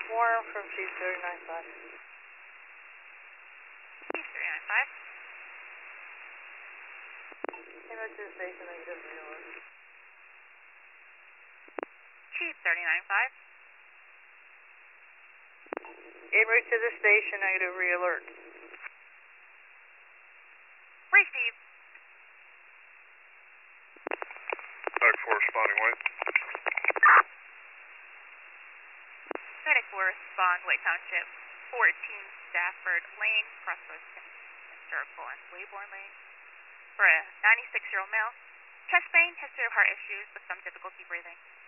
Warren from Chief 395. Chief 395. Came out to the station, negative realert. Chief 395. En route to the station, negative realert. Receive. Medic 4 responding, wait. Medic 4 respond, White Township, 14 Stafford Lane, crossroads Circle and Wayborn Lane. For a 96-year-old male, chest pain, history of heart issues with some difficulty breathing.